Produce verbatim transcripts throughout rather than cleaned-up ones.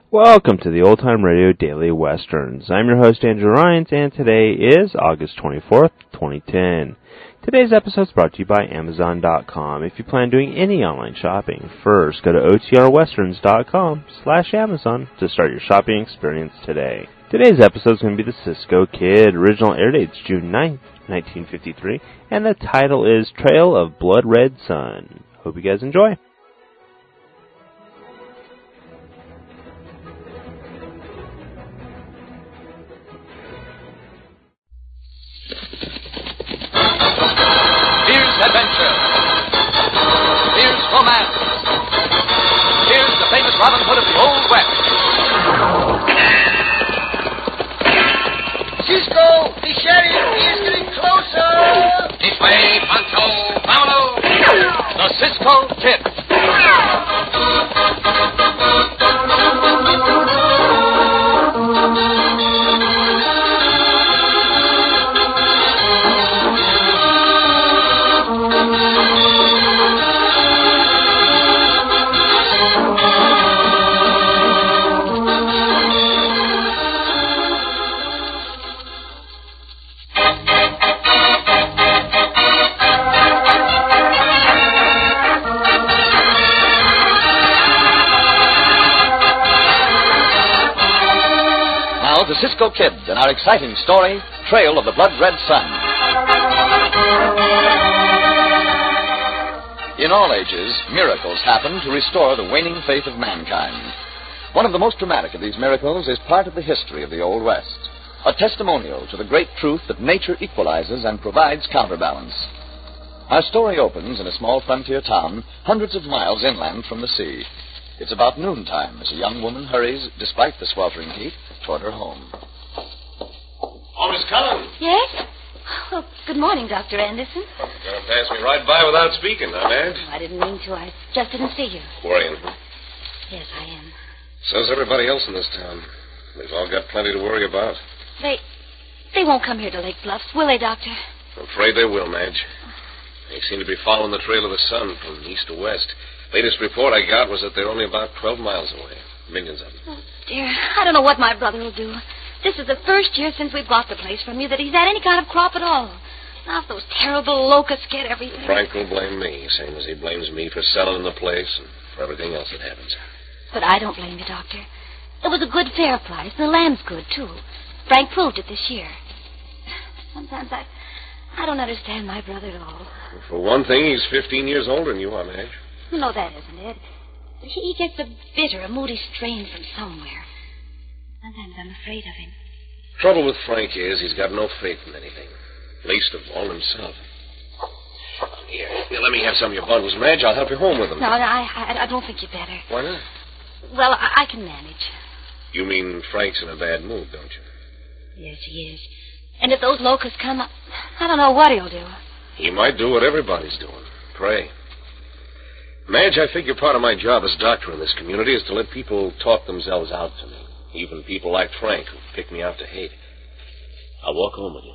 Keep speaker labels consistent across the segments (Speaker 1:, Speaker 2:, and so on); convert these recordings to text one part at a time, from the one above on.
Speaker 1: Welcome to the Old Time Radio Daily Westerns. I'm your host, Andrew Rhynes, and today is August twenty-fourth, twenty ten. Today's episode is brought to you by Amazon dot com. If you plan doing any online shopping, first go to O T R westerns dot com slash Amazon to start your shopping experience today. Today's episode is going to be The Cisco Kid. Original air date's June ninth, nineteen fifty-three, and the title is Trail of Blood Red Sun. Hope you guys enjoy.
Speaker 2: Adventure. Here's romance. Here's the famous Robin Hood of the Old West.
Speaker 3: Cisco, the sheriff is getting closer.
Speaker 2: This way, Pancho, vámonos. The Cisco Kid. The Cisco Kid and our exciting story, Trail of the Blood Red Sun. In all ages, miracles happen to restore the waning faith of mankind. One of the most dramatic of these miracles is part of the history of the Old West, a testimonial to the great truth that nature equalizes and provides counterbalance. Our story opens in a small frontier town, hundreds of miles inland from the sea. It's about noontime as a young woman hurries, despite the sweltering heat, toward her home.
Speaker 4: Oh, Miss Cullen.
Speaker 5: Yes? Well, good morning, Doctor Anderson.
Speaker 4: Oh, you're going to pass me right by without speaking, huh, Madge?
Speaker 5: Oh, I didn't mean to. I just didn't see you.
Speaker 4: Worrying.
Speaker 5: Yes, I am.
Speaker 4: So's everybody else in this town. They've all got plenty to worry about.
Speaker 5: They... they won't come here to Lake Bluffs, will they, Doctor?
Speaker 4: I'm afraid they will, Madge. They seem to be following the trail of the sun from east to west. Latest report I got was that they're only about twelve miles away. Millions of them.
Speaker 5: Oh, dear. I don't know what my brother will do. This is the first year since we bought the place from you that he's had any kind of crop at all. Now if those terrible locusts get everything...
Speaker 4: Frank will blame me, same as he blames me for selling the place and for everything else that happens.
Speaker 5: But I don't blame you, Doctor. It was a good, fair price, and the land's good, too. Frank proved it this year. Sometimes I... I don't understand my brother at all.
Speaker 4: For one thing, he's fifteen years older than you are, Madge.
Speaker 5: No, that isn't it. He gets a bitter, a moody strain from somewhere. Sometimes I'm afraid of him.
Speaker 4: Trouble with Frank is he's got no faith in anything. Least of all himself. Here, here, let me have some of your bundles, Madge. I'll help you home with them.
Speaker 5: No, no, I, I, I don't think you'd better.
Speaker 4: Why not?
Speaker 5: Well, I, I can manage.
Speaker 4: You mean Frank's in a bad mood, don't you?
Speaker 5: Yes, he is. And if those locusts come up, I don't know what he'll do.
Speaker 4: He might do what everybody's doing. Pray. Madge, I figure part of my job as doctor in this community is to let people talk themselves out to me. Even people like Frank who pick me out to hate. I'll walk home with you.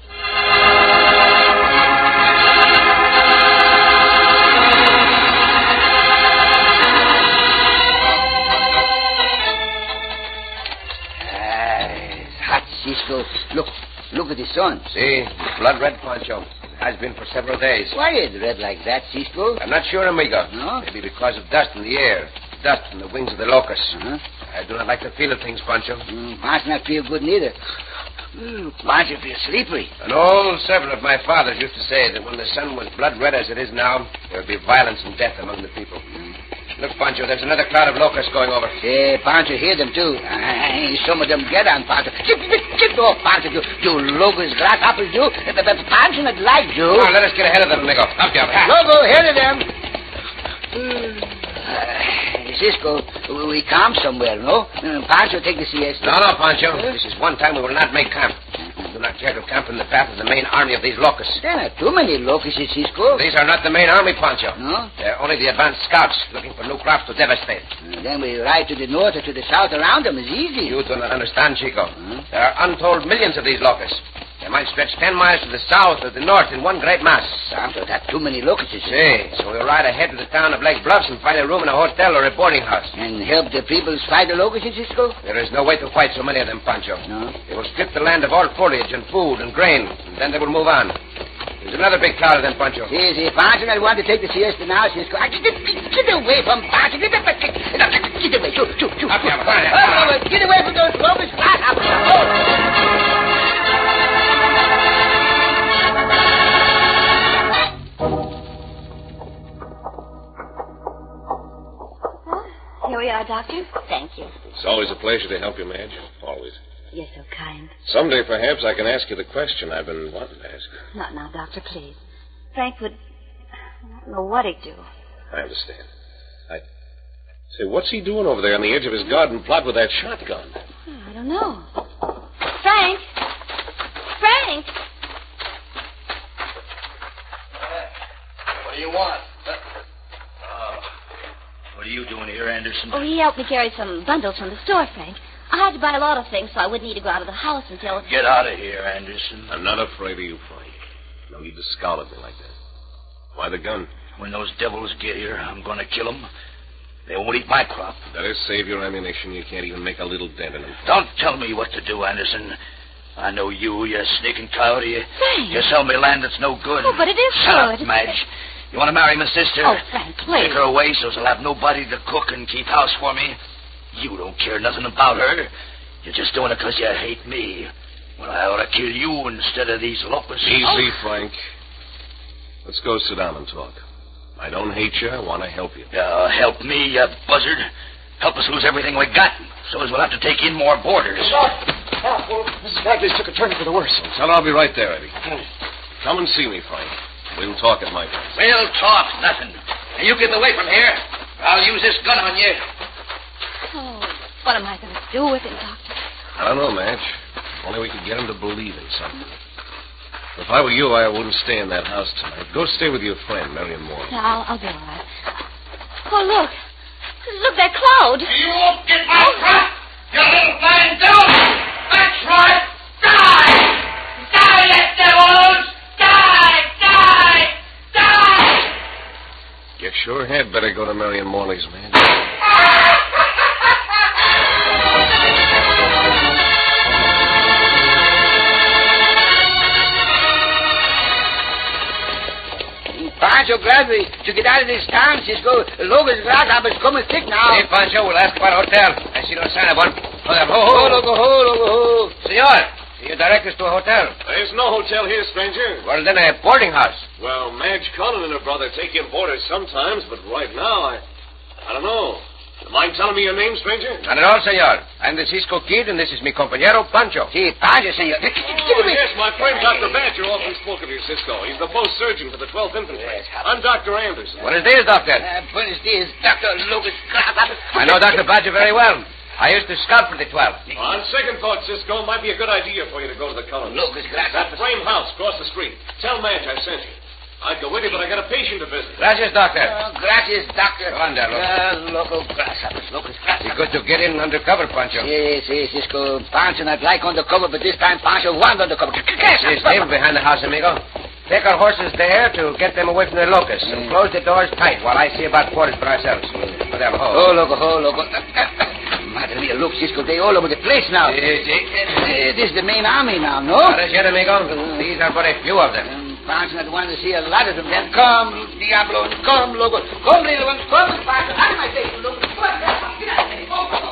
Speaker 3: Ah, it's hot, Cisco. Look, look at the sun.
Speaker 6: See, blood red, Pancho. Has been for several days.
Speaker 3: Why is it red like that, Cisco?
Speaker 6: I'm not sure, amigo.
Speaker 3: No?
Speaker 6: Maybe because of dust in the air. Dust from the wings of the locusts.
Speaker 3: Uh-huh.
Speaker 6: I do not like the feel of things, Pancho.
Speaker 3: Mm, Pancho not feel good neither. Mm, Pancho feel slippery.
Speaker 6: An old servant of my father's used to say that when the sun was blood red as it is now, there would be violence and death among the people. Mm. Look, Pancho, there's another cloud of locusts going over.
Speaker 3: Say, Pancho hear them, too. Uh, some of them get on Pancho. Chip, chip, chip off, Pancho. You, you locust grasshoppers, you. But Pancho not like you.
Speaker 6: Now, let us get ahead of them, amigo. Up, you.
Speaker 3: Logo, ahead of them. Uh, Cisco, we camp somewhere, no? Uh, Pancho take the siesta.
Speaker 6: No, no, Pancho. This is one time we will not make camp. Do not care to camp in the path of the main army of these locusts.
Speaker 3: There are too many locusts, Cisco.
Speaker 6: These are not the main army, Pancho.
Speaker 3: No?
Speaker 6: They're only the advanced scouts looking for new crops to devastate.
Speaker 3: Uh, then we ride to the north or to the south around them. It's easy.
Speaker 6: You do not understand, Chico.
Speaker 3: Hmm?
Speaker 6: There are untold millions of these locusts. They might stretch ten miles to the south or the north in one great mass.
Speaker 3: Santo, that's too many locusts.
Speaker 6: See, so we'll ride ahead to the town of Lake Bluffs and find a room in a hotel or a boarding house.
Speaker 3: And help the people fight the locusts, Cisco?
Speaker 6: There is no way to fight so many of them, Pancho.
Speaker 3: No?
Speaker 6: They will strip the land of all foliage and food and grain, and then they will move on. There's another big cloud of them, Pancho.
Speaker 3: See, see, Pancho, I want to take the siesta now, Cisco. Get, get, get away from Pancho. Get, get, get, get away. Shoot, shoot, shoot.
Speaker 6: Up here, fine.
Speaker 3: Oh, get away from those locusts. Oh.
Speaker 5: Here we are, Doctor. Thank you.
Speaker 4: It's always a pleasure to help you, Madge. Always.
Speaker 5: You're so kind.
Speaker 4: Someday, perhaps, I can ask you the question I've been wanting to ask you.
Speaker 5: Not now, Doctor, please. Frank would... I don't know what he'd do.
Speaker 4: I understand. I... Say, what's he doing over there on the edge of his garden plot with that shotgun?
Speaker 5: Oh, I don't know. Frank! Frank!
Speaker 7: What do you want? Oh, what are you doing here, Anderson?
Speaker 5: Oh, he helped me carry some bundles from the store, Frank. I had to buy a lot of things, so I wouldn't need to go out of the house until...
Speaker 7: Get out of here, Anderson.
Speaker 4: I'm not afraid of you, Frank. No need to scowl at me like that. Why the gun?
Speaker 7: When those devils get here, I'm going to kill them. They won't eat my crop.
Speaker 4: Better save your ammunition. You can't even make a little dent in them.
Speaker 7: Don't tell me what to do, Anderson. I know you, you sneaking coyote. You,
Speaker 5: Frank.
Speaker 7: you sell me land that's no good.
Speaker 5: Oh, but it is
Speaker 7: Shut
Speaker 5: good.
Speaker 7: up, Madge. You want to marry my sister?
Speaker 5: Oh, Frank, please.
Speaker 7: Take her away so she'll have nobody to cook and keep house for me. You don't care nothing about her. You're just doing it because you hate me. Well, I ought to kill you instead of these locusts.
Speaker 4: Easy,
Speaker 7: Oh.
Speaker 4: Frank. Let's go sit down and talk. I don't hate you. I want to help you.
Speaker 7: Uh, help me, you buzzard. Help us lose everything we got, so as we'll have to take in more boarders.
Speaker 4: Missus Bagley's took a turn for the worse. Tell her I'll be right there, Eddie. Come and see me, Frank. We'll talk at my place.
Speaker 7: We'll talk nothing. Now, you get away from here. I'll use this gun on you.
Speaker 5: Oh, what am I going to do with him, Doctor?
Speaker 4: I don't know, Madge. If only we could get him to believe in something. If I were you, I wouldn't stay in that house tonight. Go stay with your friend, Marion Moore.
Speaker 5: Yeah, I'll, I'll be all right. Oh, look. Look, that cloud.
Speaker 7: You won't get my crop, you little blind devil! That's right! Die! Die, you devils! Die! Die! Die!
Speaker 4: You sure had better go to Marion Morley's, man.
Speaker 3: Pancho, glad we to get out of this town, Cisco. Logan's grasshopper's coming thick now.
Speaker 6: Hey, Pancho, we'll ask about a hotel. I see no sign of one. Oh, there. Ho, ho.
Speaker 3: Ho, loco, ho, loco, ho.
Speaker 6: Senor, you direct us to a hotel.
Speaker 4: There's no hotel here, stranger.
Speaker 6: Well, then a boarding house.
Speaker 4: Well, Madge Cullen and her brother take in boarders sometimes, but right now, I... I don't know. Mind telling me your name, stranger?
Speaker 6: Not at all, senor. I'm the Cisco Kid, and this is mi compañero, Pancho.
Speaker 3: Si, Pancho, senor. Get
Speaker 4: Oh,
Speaker 3: away.
Speaker 4: yes, my friend Doctor Badger often spoke of you, Cisco. He's the post surgeon for the twelfth Infantry. I'm Doctor Anderson.
Speaker 6: Buenos dias, doctor.
Speaker 3: Uh, buenos dias, Doctor Logan's grasshopper.
Speaker 6: I know Doctor Badger very well. I used to scout for the twelve.
Speaker 4: On second thought, Cisco, it might be a good idea for you to go to the Cullens.
Speaker 3: Logan's
Speaker 4: That
Speaker 3: grasshopper.
Speaker 4: frame house across the street. Tell Madge I sent you. I'd go with you, but I got a patient to visit.
Speaker 6: Gracias, doctor.
Speaker 3: Uh, gracias, Doctor.
Speaker 6: Go on there, loco.
Speaker 3: Uh, loco, grasshoppers, loco's
Speaker 6: Be
Speaker 3: grasshoppers.
Speaker 6: good to get in undercover, Pancho.
Speaker 3: Si, si, Cisco. Pancho not like undercover, but this time Pancho want undercover.
Speaker 6: See, stay behind the house, amigo. Take our horses there to get them away from the locusts, and close the doors tight while I see about quarters for ourselves. For them, ho.
Speaker 3: Oh, loco, oh, loco. Madre mia, look, Cisco, they all over the place now.
Speaker 6: Si, si.
Speaker 3: Uh, this is the main army now, no?
Speaker 6: Not as yet, amigo. These are but a few of them.
Speaker 3: Um, Pancho not want to see a lot of them. Then come, Diablo, come, loco. Come, little ones, come, Pancho. Out of my face, loco. Come on, get out of here. Go, go, go.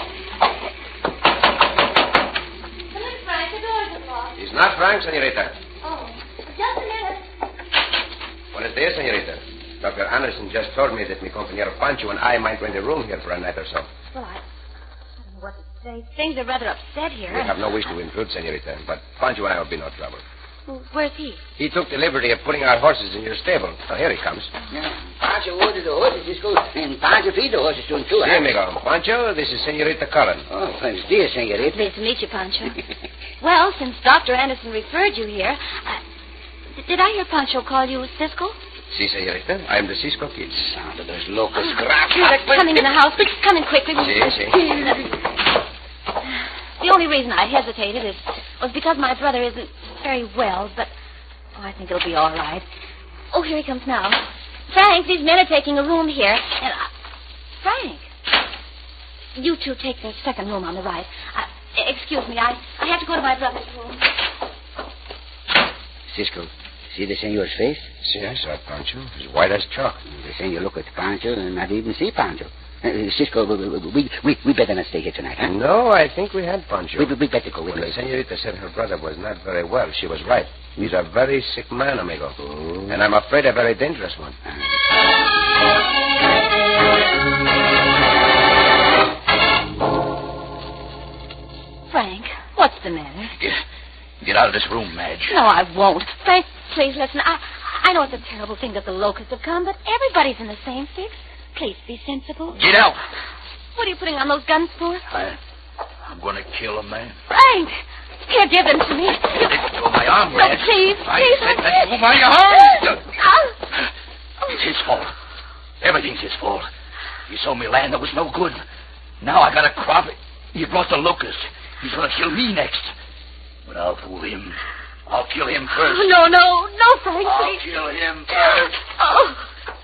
Speaker 5: Come in, Frank. The doors are locked.
Speaker 6: He's not Frank, senorita.
Speaker 5: Oh, just a minute.
Speaker 6: Buenos dias, senorita. Doctor Anderson just told me that mi compañero Pancho and I might rent a room here for a night or so.
Speaker 5: Well, I, I don't know what to say. Things are rather upset here.
Speaker 6: We have no wish to intrude, senorita, but Pancho and I will be no trouble.
Speaker 5: Well, where's he?
Speaker 6: He took the liberty of putting our horses in your stable. So here he comes.
Speaker 3: Yeah. Pancho ordered the horses, Cisco, and Pancho feed the horses to him, too.
Speaker 6: Sí,
Speaker 3: huh?
Speaker 6: amigo. Pancho, this is senorita Cullen.
Speaker 3: Oh, buenos dias, senorita.
Speaker 5: Pleased to meet you, Pancho. Well, since Doctor Anderson referred you here, uh, d- did I hear Pancho call you Cisco?
Speaker 6: Si, senorita. I'm the Cisco Kid.
Speaker 3: Sound of those locusts,
Speaker 5: They're
Speaker 3: grasshoppers.
Speaker 5: coming in the house. Please come in quickly.
Speaker 6: Si, si.
Speaker 5: The only reason I hesitated is was because my brother isn't very well, but oh, I think it'll be all right. Oh, here he comes now. Frank, these men are taking a room here, and I... Frank, you two take the second room on the right. Uh, excuse me, I, I have to go to my brother's room.
Speaker 3: Cisco, see the senor's face?
Speaker 6: See, I saw Pancho. As white as chalk.
Speaker 3: The senor look at Pancho and not even see Pancho. Uh, Cisco, we, we we better not stay here tonight, huh?
Speaker 6: No, I think we had Pancho.
Speaker 3: We, we, we better go with
Speaker 6: When
Speaker 3: us.
Speaker 6: the senorita said her brother was not very well, she was right. He's a very sick man, amigo.
Speaker 3: Oh.
Speaker 6: And I'm afraid a very dangerous one.
Speaker 5: Frank, what's the matter?
Speaker 3: Get, get out of this room, Madge.
Speaker 5: No, I won't. Frank, please listen. I, I know it's a terrible thing that the locusts have come, but everybody's in the same fix. Please be sensible.
Speaker 3: Get out.
Speaker 5: What are you putting on those guns for?
Speaker 3: I, I'm going to kill a man.
Speaker 5: Frank! Here, give them to me. You...
Speaker 3: Let go of my arm,
Speaker 5: No,
Speaker 3: Madge.
Speaker 5: please,
Speaker 3: I
Speaker 5: please.
Speaker 3: said let go of my arm.
Speaker 5: Oh.
Speaker 3: It's his fault. Everything's his fault. He sold me land that was no good. Now I got a crop. He brought the locust. He's going to kill me next. But I'll fool him. I'll kill him first.
Speaker 5: Oh, no, no, no, Frank,
Speaker 3: I'll
Speaker 5: please.
Speaker 3: kill him first.
Speaker 5: Oh.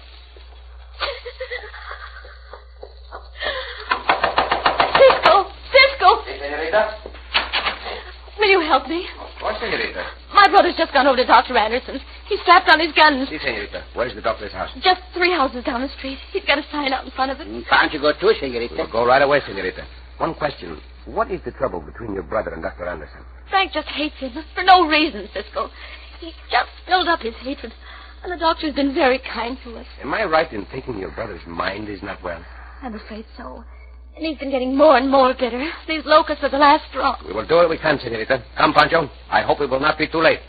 Speaker 5: Cisco! Cisco!
Speaker 6: Hey, senorita.
Speaker 5: Will you help me?
Speaker 6: What, senorita?
Speaker 5: My brother's just gone over to Doctor Anderson's. He's strapped on his guns.
Speaker 6: See, senorita. Where's the doctor's house?
Speaker 5: Just three houses down the street. He's got a sign out in front of it.
Speaker 3: Pancho go too, senorita.
Speaker 6: We'll go right away, senorita. One question. What is the trouble between your brother and Doctor Anderson?
Speaker 5: Frank just hates him for no reason, Cisco. He just built up his hatred. And the doctor's been very kind to us.
Speaker 6: Am I right in thinking your brother's mind is not well?
Speaker 5: I'm afraid so. And he's been getting more and more bitter. These locusts are the last straw.
Speaker 6: We will do what we can, senorita. Come, Pancho. I hope it will not be too late.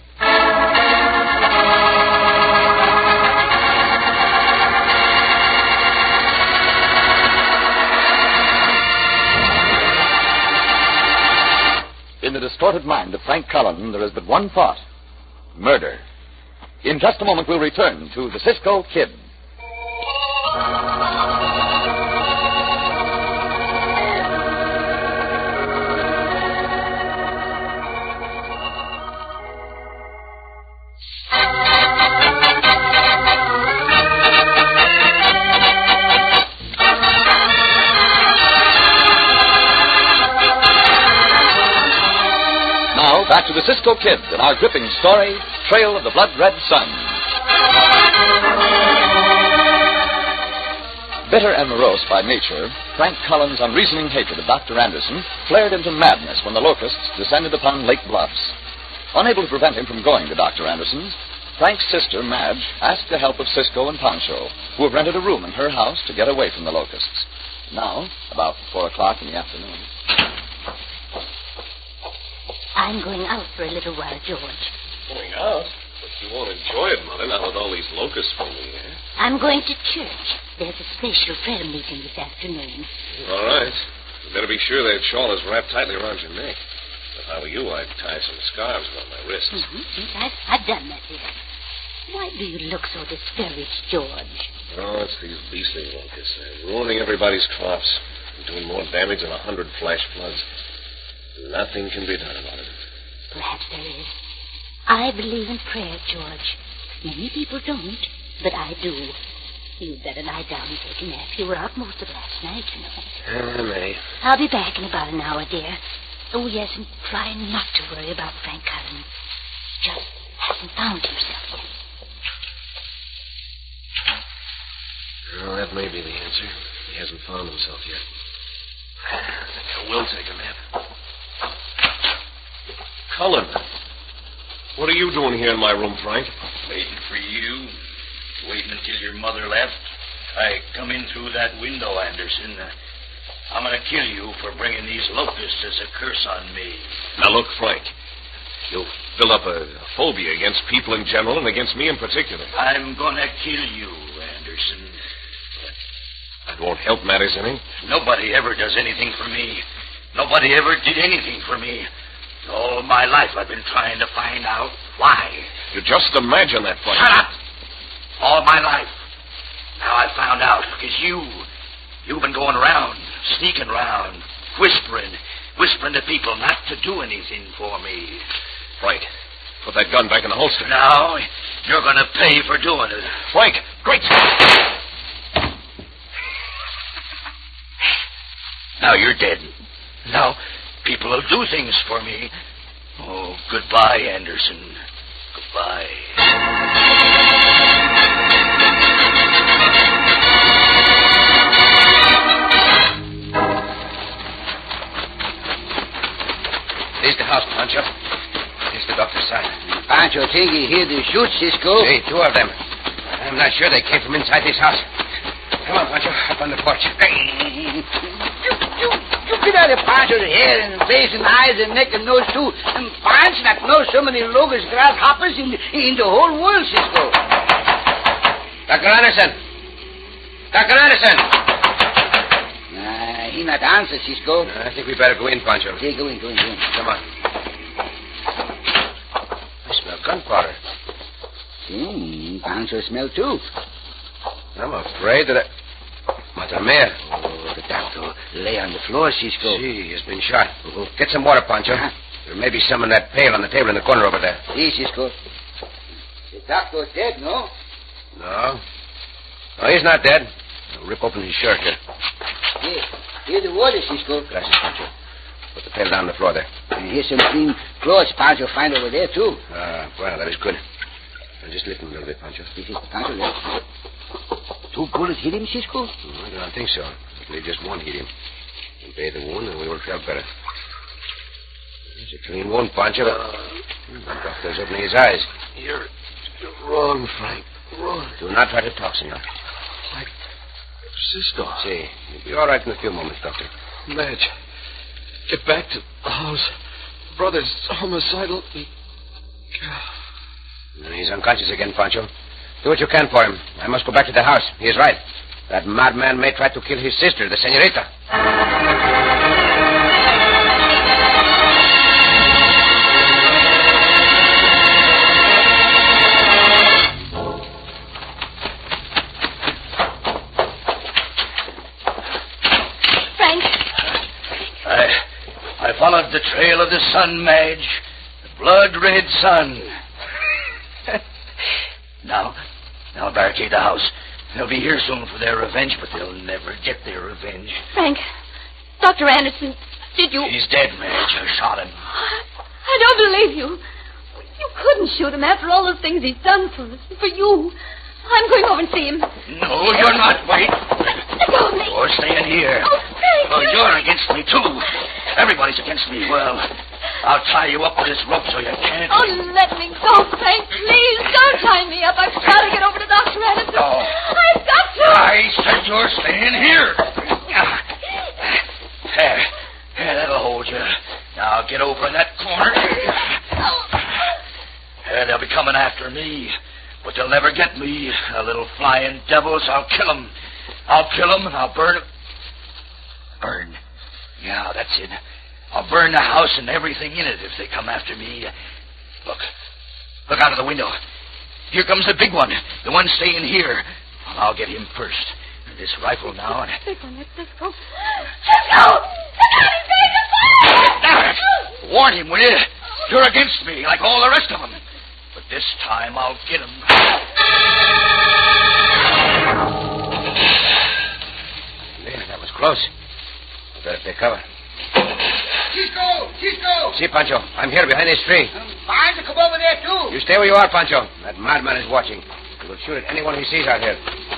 Speaker 2: In the distorted mind of Frank Cullen, there is but one thought: murder. In just a moment, we'll return to the Cisco Kid. Now, back to the Cisco Kid and our gripping story, Trail of the Blood Red Sun. Bitter and morose by nature, Frank Cullen's unreasoning hatred of Doctor Anderson flared into madness when the locusts descended upon Lake Bluffs. Unable to prevent him from going to Doctor Anderson's, Frank's sister, Madge, asked the help of Cisco and Pancho, who have rented a room in her house to get away from the locusts. Now, about four o'clock in the afternoon.
Speaker 5: I'm going out for a little while, George.
Speaker 4: Going out? But you won't enjoy it, Mother, now with all these locusts filling here.
Speaker 5: I'm going to church. There's a special prayer meeting this afternoon.
Speaker 4: All right. You better be sure that shawl is wrapped tightly around your neck. If I were you, I'd tie some scarves around my wrists.
Speaker 5: Mm-hmm. I've, I've done that, dear. Why do you look so discouraged, George?
Speaker 4: Oh, it's these beastly locusts. They're ruining everybody's crops. They're doing more damage than a hundred flash floods. Nothing can be done about it.
Speaker 5: Perhaps there is. I believe in prayer, George. Many people don't, but I do. You'd better lie down and take a nap. You were out most of last night, you know.
Speaker 4: Uh, May.
Speaker 5: I'll be back in about an hour, dear. Oh, yes, and try not to worry about Frank Cullen. He just hasn't found himself yet.
Speaker 4: Well, that may be the answer. He hasn't found himself yet. I think I will take a nap. Cullen, what are you doing here in my room, Frank?
Speaker 8: Waiting for you. Waiting until your mother left. I come in through that window, Anderson. Uh, I'm going to kill you for bringing these locusts as a curse on me.
Speaker 4: Now, look, Frank. You'll build up a, a phobia against people in general and against me in particular.
Speaker 8: I'm going to kill you, Anderson.
Speaker 4: That won't help matters any.
Speaker 8: Nobody ever does anything for me. Nobody ever did anything for me. All my life I've been trying to find out why.
Speaker 4: You just imagine that, Frank.
Speaker 8: Shut up! All my life. Now I've found out because you, you've been going around, sneaking around, whispering, whispering to people not to do anything for me.
Speaker 4: Frank, Put that gun back in the holster.
Speaker 8: Now, you're going to pay for doing it.
Speaker 4: Frank, great Scott!
Speaker 8: Now you're dead. Now, people will do things for me. Oh, goodbye, Anderson. Goodbye.
Speaker 6: There's the house, Pancho. There's the doctor's son.
Speaker 9: Pancho think he hear the shoot, Cisco.
Speaker 6: See, two of them. I'm not sure they came from inside this house. Come on, Pancho, up on the porch.
Speaker 9: You, you, you get out of Pancho's hair and face and eyes and neck and nose, too. And Pancho not know so many locust grasshoppers in, in the whole world, Cisco.
Speaker 6: Doctor Anderson. Doctor Anderson.
Speaker 9: Uh, he not answer, Cisco.
Speaker 6: Uh, I think we better go in, Pancho.
Speaker 9: Yeah, go in, go in, go in.
Speaker 6: Come on. I smell gunpowder.
Speaker 9: Hmm, Pancho smell, too.
Speaker 6: I'm afraid that I... Mother Mare.
Speaker 9: Oh, the doctor lay on the floor, Cisco.
Speaker 6: See, he has been shot. Get some water, Pancho.
Speaker 9: Uh-huh.
Speaker 6: There may be some in that pail on the table in the corner over there.
Speaker 9: See, Cisco. The doctor's dead, no?
Speaker 6: No. No, he's not dead. I'll rip open his shirt here.
Speaker 9: Here, here's the water, Cisco.
Speaker 6: Gracias, Pancho. Put the pail down on the floor there.
Speaker 9: And here's some clean clothes Pancho find over there, too.
Speaker 6: Ah, well, that is good. Now, just lift him a little bit, Pancho.
Speaker 9: This is Pancho left. Two bullets hit him, Cisco?
Speaker 6: No, I don't think so. I believe just one hit him. He bathed the wound, and we will feel better. It's a clean wound, Pancho. The doctor's opening his eyes.
Speaker 4: You're, you're wrong, Frank. Wrong.
Speaker 6: Do not try to talk, senor.
Speaker 4: Like Cisco.
Speaker 6: See, you'll be all right in a few moments, Doctor.
Speaker 4: Madge, get back to the house. Brother's homicidal. He...
Speaker 6: He's unconscious again, Pancho. Do what you can for him. I must go back to the house. He is right. That madman may try to kill his sister, the senorita.
Speaker 5: Frank.
Speaker 8: I, I followed the trail of the sun, Madge. The blood-red sun. Now, now barricade the house. They'll be here soon for their revenge, but they'll never get their revenge.
Speaker 5: Frank, Doctor Anderson, did you...
Speaker 8: He's dead, Madge. I shot him.
Speaker 5: I don't believe you. You couldn't shoot him after all the things he's done for us, for you. I'm going over and see him.
Speaker 8: No, you're not. Wait.
Speaker 5: Let go of me.
Speaker 8: You're staying here.
Speaker 5: Oh, Frank.
Speaker 8: Well, you're against me, too. Everybody's against me. Well, I'll tie you up with this rope so you can't...
Speaker 5: Oh, let me go, Frank. Please, don't tie me up. I've got to get over to Doctor Anderson.
Speaker 8: No.
Speaker 5: I've got to.
Speaker 8: I said you're staying here. There. There, that'll hold you. Now get over in that corner. Yeah, they'll be coming after me. But they'll never get me. The little flying devils. I'll kill them. I'll kill them and I'll burn them. Burn. Yeah, that's it. I'll burn the house and everything in it if they come after me. Look. Look out of the window. Here comes the big one. The one staying here. Well, I'll get him first. This rifle now. And...
Speaker 5: Big one, let's just go. Cisco!
Speaker 8: Now, warn him, will you? You're against me, like all the rest of them. But this time I'll get him.
Speaker 6: Man, that was close. I better take cover.
Speaker 9: Cisco! Cisco!
Speaker 6: See, Pancho, I'm here behind this tree.
Speaker 9: Um, Pancho, come over there, too.
Speaker 6: You stay where you are, Pancho. That madman is watching. He will shoot at anyone he sees out here.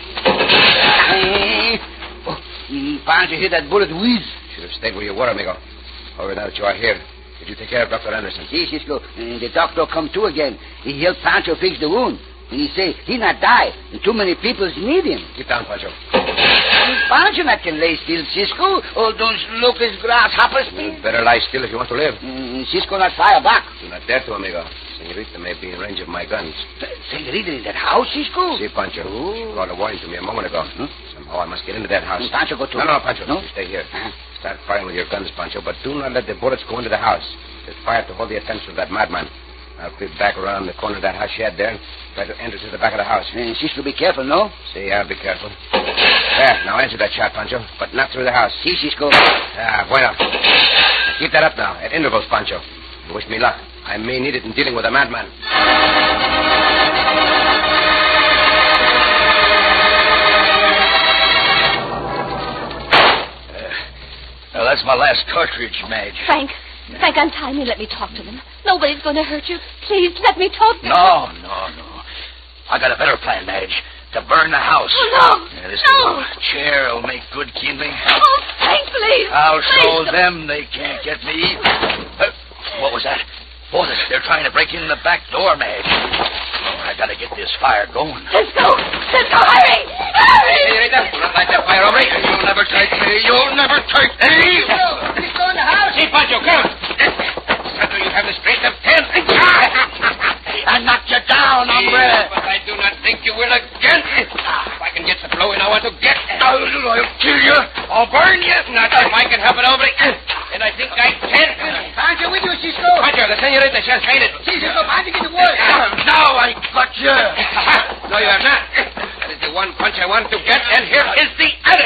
Speaker 9: Oh, mm, Pancho, hear that bullet whiz.
Speaker 6: Should have stayed where you were, amigo. However, now that you are here, did you take care of Doctor Anderson?
Speaker 9: See, Cisco, and the doctor come too again. He helped Pancho fix the wound. And he say he not die, and too many people need him.
Speaker 6: Get down, Pancho.
Speaker 9: And Pancho not can lay still, Cisco. All those locust grasshoppers.
Speaker 6: You better lie still if you want to live.
Speaker 9: Mm, Cisco not fire back.
Speaker 6: Do not dare to, amigo. Senorita may be in range of my guns.
Speaker 9: Senorita in that house, Cisco?
Speaker 6: See, Pancho. She called a warning to me a moment ago.
Speaker 9: Huh?
Speaker 6: Somehow I must get into that house.
Speaker 9: And Pancho go too.
Speaker 6: No, no, Pancho.
Speaker 9: No?
Speaker 6: You stay here.
Speaker 9: Uh-huh.
Speaker 6: Start firing with your guns, Pancho, but do not let the bullets go into the house. Just fire to hold the attention of that madman. I'll creep back around the corner of that house shed there and try to enter to the back of the house.
Speaker 9: And Cisco, be careful, no?
Speaker 6: See, I'll be careful. There, now answer that shot, Pancho, but not through the house.
Speaker 9: See, Cisco.
Speaker 6: Ah, bueno. Keep that up now, at intervals, Pancho. Wish me luck. I may need it in dealing with a madman.
Speaker 8: Well, that's my last cartridge, Madge.
Speaker 5: Frank, Frank, untie me. Let me talk to them. Nobody's going to hurt you. Please, let me talk to them.
Speaker 8: No, no, no. I got a better plan, Madge. To burn the house.
Speaker 5: Oh, no.
Speaker 8: Yeah, this
Speaker 5: no.
Speaker 8: little chair will make good kindling.
Speaker 5: Oh, Frank, please.
Speaker 8: I'll
Speaker 5: please.
Speaker 8: show them they can't get me. Uh, what was that? Oh, they're trying to break in the back door, Madge. Oh, I gotta get this fire going.
Speaker 5: Let's go. Let's go. Hurry. Hurry.
Speaker 6: Senorita, do not light that fire, hombre.
Speaker 8: You'll never take me. You'll never take me.
Speaker 9: Let's go in the house.
Speaker 6: Hey, Pancho, come. Santo, you have the strength of ten.
Speaker 8: I knocked you down, hombre.
Speaker 6: Yes, but I do not think you will again. If I can get the blow in, I want to get.
Speaker 8: I'll kill you.
Speaker 6: I'll burn you. Not if I can help it, hombre. And I think I can.
Speaker 9: Pancho, with you, Cisco.
Speaker 6: Pancho, the senorita she has fainted.
Speaker 9: See, Cisco, Pancho, get to work.
Speaker 8: Now I got you.
Speaker 6: No, you have not. That is the one punch I want to get, and here is the other.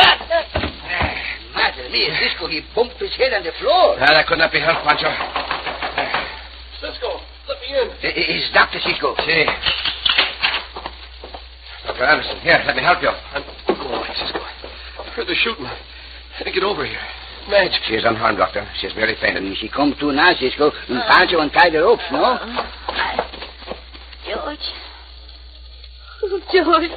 Speaker 9: Madre mia, Cisco, he bumped his head on the floor.
Speaker 6: Ah, that could not be helped, Pancho.
Speaker 4: Cisco, let me in.
Speaker 9: It's Doctor Cisco.
Speaker 6: See. Doctor Anderson, here, let me help you.
Speaker 4: I'm all right, Cisco. I heard the shooting. I had to get over here. Madge.
Speaker 6: She is unharmed, Doctor. She is merely fainted.
Speaker 9: She come to now, Cisco. And Pancho untied the ropes, no?
Speaker 5: George. Oh, George.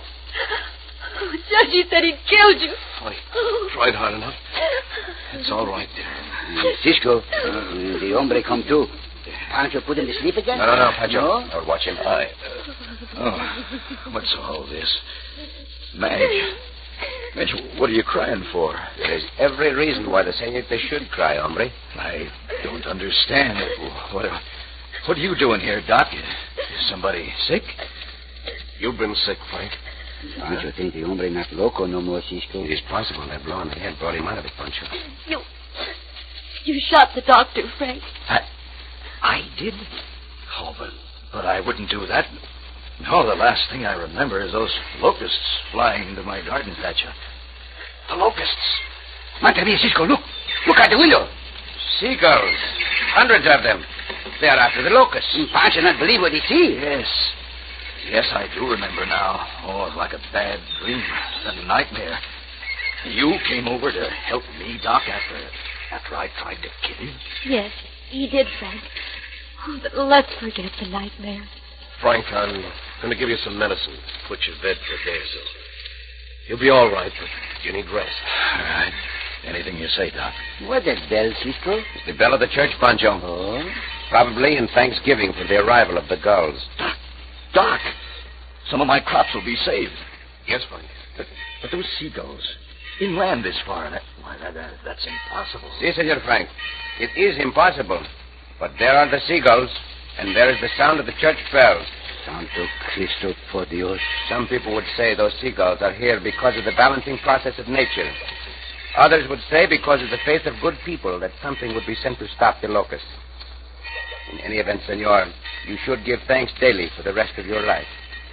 Speaker 5: Oh, Judge, he said he'd killed you.
Speaker 4: I tried hard enough. It's all right, dear.
Speaker 9: Cisco, uh, the hombre come too. Pancho put him to sleep again?
Speaker 6: No, no, no, Pancho.
Speaker 9: No?
Speaker 6: I'll watch him.
Speaker 8: I, uh, oh, what's all this? Madge. Madge, what are you crying for?
Speaker 6: There is every reason why the senorita should cry, hombre.
Speaker 8: I don't understand. What, what are you doing here, Doc? Is somebody sick?
Speaker 4: You've been sick, Frank.
Speaker 9: Pancho think the hombre not loco no more, Cisco.
Speaker 6: It is possible that blow on the head brought him out of it, Pancho.
Speaker 5: You... You shot the doctor, Frank.
Speaker 8: I... I did? Oh, but, but I wouldn't do that. No, the last thing I remember is those locusts flying into my garden patch. The locusts.
Speaker 9: Madre mia, Cisco, look. Look out the window.
Speaker 6: Seagulls. Hundreds of them. They are after the locusts.
Speaker 9: And Pancho not believe what he see.
Speaker 8: Yes. Yes, I do remember now. Oh, like a bad dream. A nightmare. You came over to help me, Doc, after, after I tried to kill you?
Speaker 5: Yes, he did, Frank. Oh, but let's forget the nightmare.
Speaker 4: Frank, I'm going to give you some medicine. Put you to bed for a day or so. You'll be all right, but you need rest.
Speaker 8: All right. Anything you say, Doc.
Speaker 9: What that bell, Cisco?
Speaker 6: It's the bell of the church, Pancho.
Speaker 9: Oh?
Speaker 6: Probably in thanksgiving for the arrival of the gulls.
Speaker 8: Doc, Doc, some of my crops will be saved.
Speaker 4: Yes, Frank.
Speaker 8: But, but those seagulls, inland this far, that, why, that, that, that's impossible.
Speaker 6: Si, Senor Frank. It is impossible. But there are the seagulls, and there is the sound of the church bell.
Speaker 9: Santo Cristo por Dios.
Speaker 6: Some people would say those seagulls are here because of the balancing process of nature. Others would say because of the faith of good people that something would be sent to stop the locusts. In any event, Senor, you should give thanks daily for the rest of your life.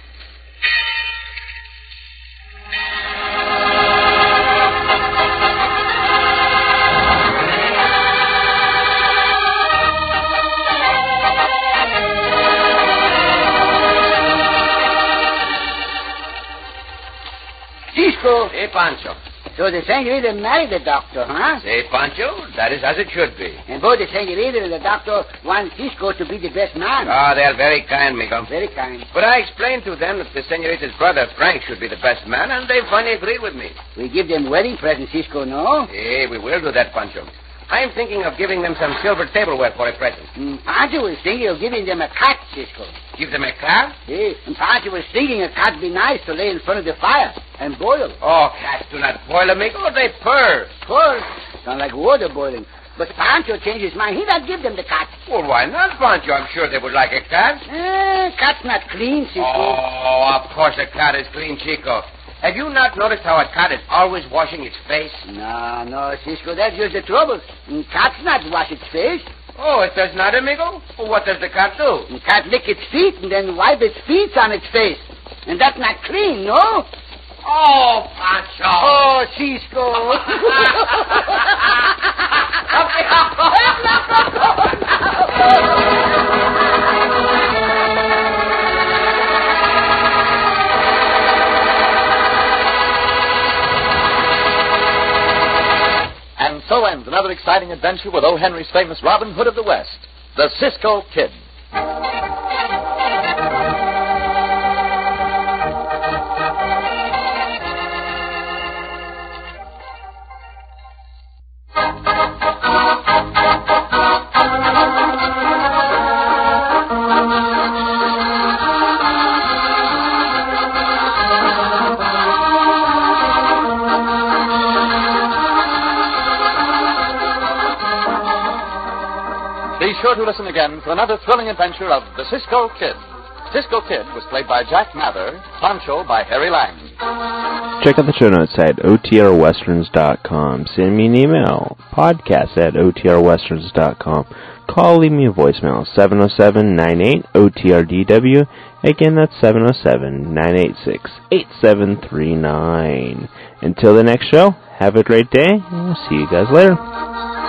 Speaker 9: Cisco.
Speaker 6: Hey, Pancho.
Speaker 9: So the senorita married the doctor, huh?
Speaker 6: Say, Pancho, that is as it should be.
Speaker 9: And both the senorita and the doctor want Cisco to be the best man.
Speaker 6: Ah, they are very kind, Migo.
Speaker 9: Very kind.
Speaker 6: But I explained to them that the senorita's brother, Frank, should be the best man, and they finally agreed with me.
Speaker 9: We give them wedding presents, Cisco, no?
Speaker 6: Hey, we will do that, Pancho. I'm thinking of giving them some silver tableware for a present.
Speaker 9: Mm, Pancho was thinking of giving them a cat, Cisco.
Speaker 6: Give them a cat?
Speaker 9: Hey, and Pancho was thinking a cat be nice to lay in front of the fire and boil.
Speaker 6: Oh, cats do not boil, amigo. They purr.
Speaker 9: Purr? Sound like water boiling. But Pancho changed his mind. He not give them the cat.
Speaker 6: Well, why not, Pancho? I'm sure they would like a cat.
Speaker 9: Eh, cat's not clean, Cisco.
Speaker 6: Oh, of course a cat is clean, Chico. Have you not noticed how a cat is always washing its face?
Speaker 9: No, no, Cisco, that's just the trouble. Mm, cat's not wash its face.
Speaker 6: Oh, it does not, amigo? Well, what does the cat do?
Speaker 9: The cat lick its feet and then wipe its feet on its face. And that's not clean, no?
Speaker 6: Oh, Pancho.
Speaker 9: Oh, Cisco.
Speaker 2: exciting adventure with O. Henry's famous Robin Hood of the West, the Cisco Kid. Be sure to listen again for another thrilling adventure of the Cisco Kid. Cisco Kid was played by Jack Mather, Pancho by Harry Lang.
Speaker 1: Check out the show notes at O T R westerns dot com. Send me an email, podcast at O T R westerns dot com. Call, leave me a voicemail, seven oh seven, nine eight, O T R D W. Again, that's seven oh seven, nine eight six, eight seven three nine. Until the next show, have a great day, and we'll see you guys later.